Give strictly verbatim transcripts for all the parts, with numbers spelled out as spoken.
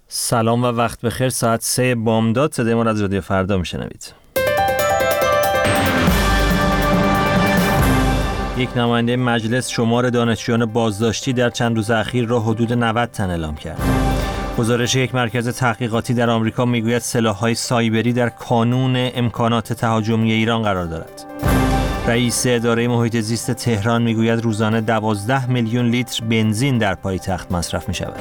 سلام و وقت بخیر. ساعت سه بامداد صدای ما از رادیو فردا میشنوید. یک نماینده مجلس شمار دانشجویان بازداشتی در چند روز اخیر را حدود نود تن اعلام کرد. گزارش یک مرکز تحقیقاتی در آمریکا میگوید سلاح‌های سایبری در کانون امکانات تهاجمی ایران قرار دارد. رئیس اداره محیط زیست تهران میگوید روزانه دوازده میلیون لیتر بنزین در پایتخت مصرف می‌شود.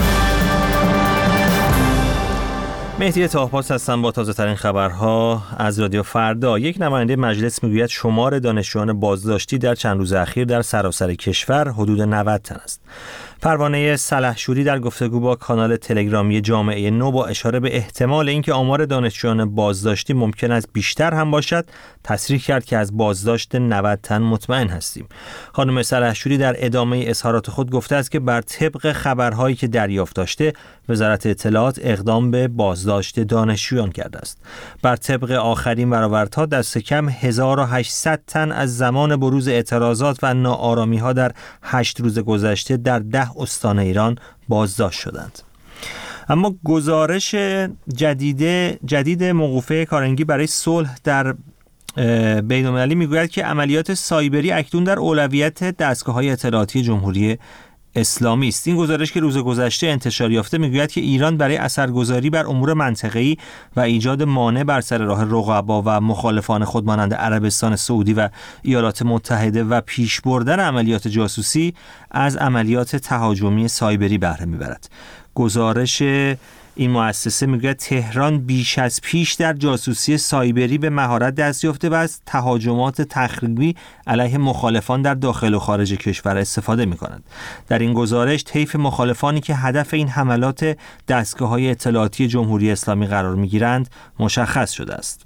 مهدی طاهپاس هستم با تازه ترین خبرها از رادیو فردا. یک نماینده مجلس میگوید شمار دانشجویان بازداشتی در چند روز اخیر در سراسر کشور حدود نود تن است. پروانه سلحشوری در گفتگو با کانال تلگرامی جامعه نو با اشاره به احتمال اینکه آمار دانشجویان بازداشتی ممکن است بیشتر هم باشد، تصریح کرد که از بازداشت نود تن مطمئن هستیم. خانم سلحشوری در ادامه اظهارات خود گفته است که بر طبق خبرهایی که دریافت داشته، وزارت اطلاعات اقدام به بازداشت دانشجویان کرده است. بر طبق آخرین برآوردها دست کم هزار و هشتصد تن از زمان بروز اعتراضات و ناآرامی‌ها در هشت روز گذشته در ده استان ایران بازداشت شدند. اما گزارش جدید جدید موقوفه کارنگی برای صلح در بین‌المللی میگوید که عملیات سایبری اکنون در اولویت دستگاه‌های اطلاعاتی جمهوری اسلامی است. این گزارش که روز گذشته انتشار یافته میگوید که ایران برای اثرگذاری بر امور منطقه‌ای و ایجاد مانع بر سر راه رقبا و مخالفان خود مانند عربستان سعودی و ایالات متحده و پیش بردن عملیات جاسوسی از عملیات تهاجمی سایبری بهره میبرد. گزارش این مؤسسه میگوید تهران بیش از پیش در جاسوسی سایبری به مهارت دست یافته و از تهاجمات تخریبی علیه مخالفان در داخل و خارج کشور استفاده می‌کند. در این گزارش طیف مخالفانی که هدف این حملات دستگاه‌های اطلاعاتی جمهوری اسلامی قرار می‌گیرند مشخص شده است.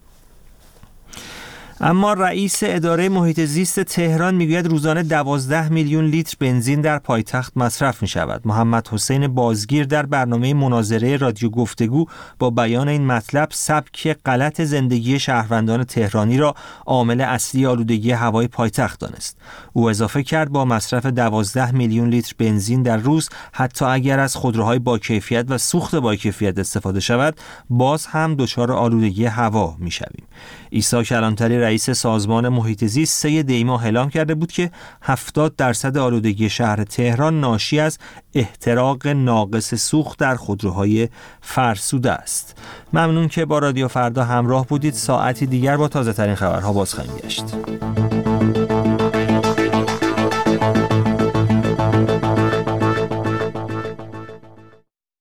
اما رئیس اداره محیط زیست تهران میگوید روزانه دوازده میلیون لیتر بنزین در پایتخت مصرف می شود. محمد حسین بازگیر در برنامه مناظره رادیو گفتگو با بیان این مطلب سبک غلط زندگی شهروندان تهرانی را عامل اصلی آلودگی هوای پایتخت دانست. او اضافه کرد با مصرف دوازده میلیون لیتر بنزین در روز حتی اگر از خودروهای با کیفیت و سوخت با کیفیت استفاده شود باز هم دچار آلودگی هوا می شویم. عیسی کلانتری رئیس سازمان محیط زیست سه دی‌ماه اعلام کرده بود که هفتاد درصد آلودگی شهر تهران ناشی از احتراق ناقص سوخت در خودروهای فرسوده است. ممنون که با رادیو فردا همراه بودید. ساعتی دیگر با تازه ترین خبرها باز خواهیم گشت.